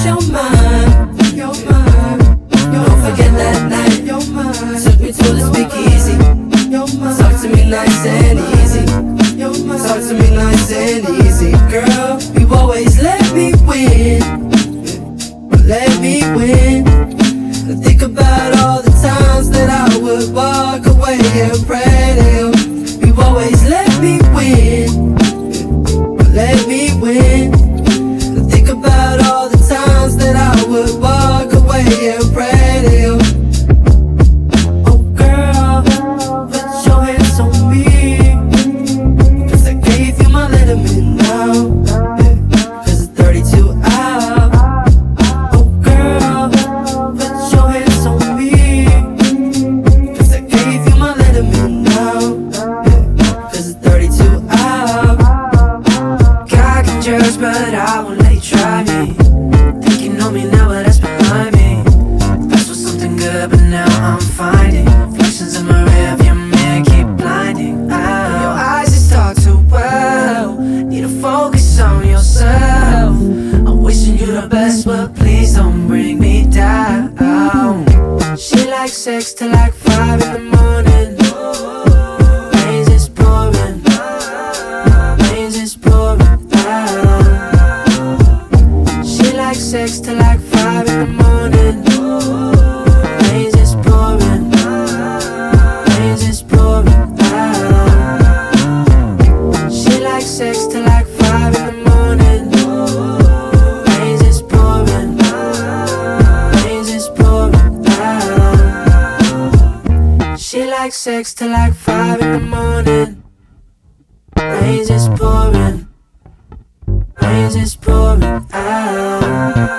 your mind. Don't forget that night. Took me to the speakeasy. Talk to me nice and easy. Talk to me nice and easy. Girl, you always let me win. Let me win. I think about all the times that I would walk away and pray to you. You always let me win. Let me win. I think about all the times that I would walk away and pray to you. Oh girl, put your hands on me, 'cause I gave you my Letterman now, yeah, 'cause it's 32 hours. Oh girl, put your hands on me, 'cause I gave you my Letterman now, yeah, 'cause it's 32 hours. God can judge, but I won't let you try me. Think you know me now, but that's behind me. Past was something good, but now I'm finding reflections in my rearview mirror keep blinding. Oh, your eyes just talk too well. Need to focus on yourself. I'm wishing you the best, but please don't bring me down. She likes sex till like 5 in the morning. Rain's just pouring. Rain's just pouring down. She likes sex till like 5 in the morning. Rain's just pouring. Rain's just pouring down. She likes sex till like 5 in the morning. Rain's just pouring. Rain's just pouring down. She likes sex till like 5 in the morning. Rain's just pouring. Rain's just pouring out.